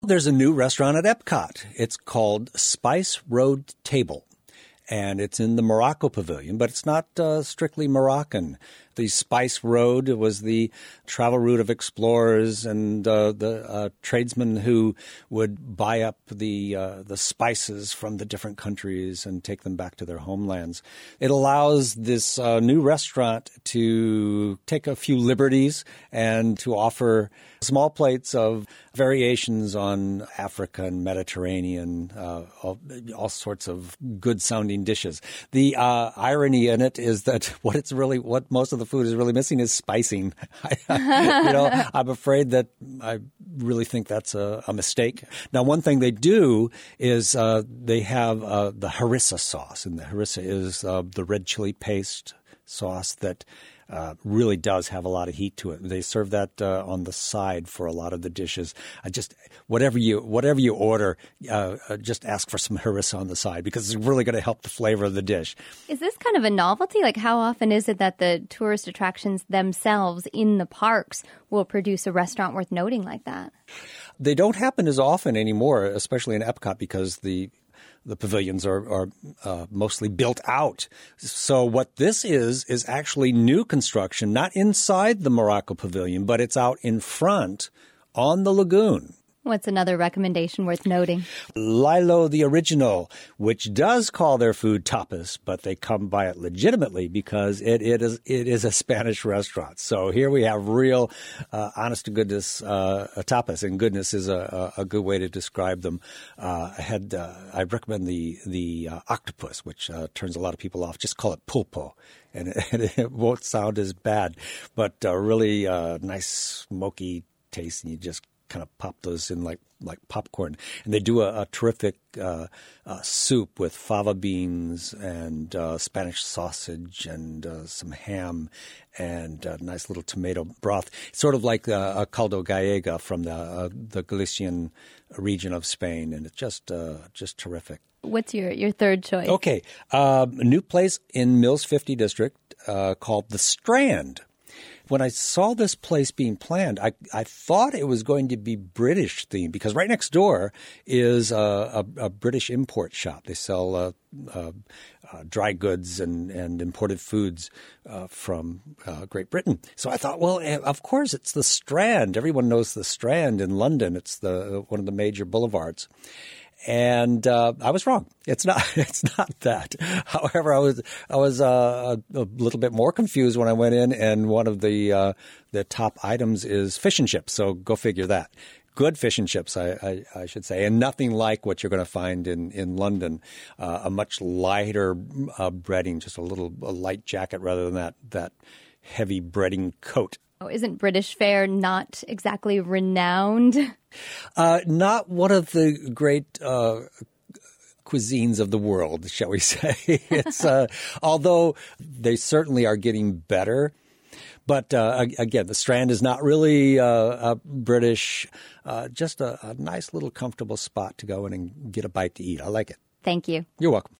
There's a new restaurant at Epcot. It's called Spice Road Table, and it's in the Morocco Pavilion, but it's not strictly Moroccan. The Spice Road was the travel route of explorers and the tradesmen who would buy up the spices from the different countries and take them back to their homelands. It allows this new restaurant to take a few liberties and to offer small plates of variations on African, Mediterranean, all sorts of good-sounding dishes. The irony in it is that what most of the food is really missing is spicing. I'm afraid that I really think that's a mistake. Now, one thing they do is they have the harissa sauce, and the harissa is the red chili paste sauce that really does have a lot of heat to it. They serve that on the side for a lot of the dishes. Whatever you order, just ask for some harissa on the side because it's really going to help the flavor of the dish. Is this kind of a novelty? Like, how often is it that the tourist attractions themselves in the parks will produce a restaurant worth noting like that? They don't happen as often anymore, especially in Epcot, because the pavilions are mostly built out. So what this is actually new construction, not inside the Morocco Pavilion, but it's out in front on the lagoon. What's another recommendation worth noting? Lilo the Original, which does call their food tapas, but they come by it legitimately because it is a Spanish restaurant. So here we have real, honest-to-goodness tapas, and goodness is a good way to describe them. I recommend the octopus, which turns a lot of people off. Just call it pulpo, and it won't sound as bad, but really nice smoky taste, and you just kind of pop those in like popcorn. And they do a terrific soup with fava beans and Spanish sausage and some ham and a nice little tomato broth. It's sort of like a caldo gallega from the Galician region of Spain, and it's just terrific. What's your third choice? Okay. A new place in Mills 50 District called The Strand. When I saw this place being planned, I thought it was going to be British themed because right next door is a British import shop. They sell dry goods and imported foods from Great Britain. So I thought, well, of course, it's the Strand. Everyone knows the Strand in London. It's one of the major boulevards. And I was wrong. It's not. It's not that. However, I was a little bit more confused when I went in, and one of the top items is fish and chips. So go figure that. Good fish and chips, I should say, and nothing like what you're going to find in London. A much lighter breading, just a light jacket rather than that heavy breading coat. Isn't British fare not exactly renowned? Not one of the great cuisines of the world, shall we say. It's although they certainly are getting better. But again, the Strand is not really British, just a nice little comfortable spot to go in and get a bite to eat. I like it. Thank you. You're welcome.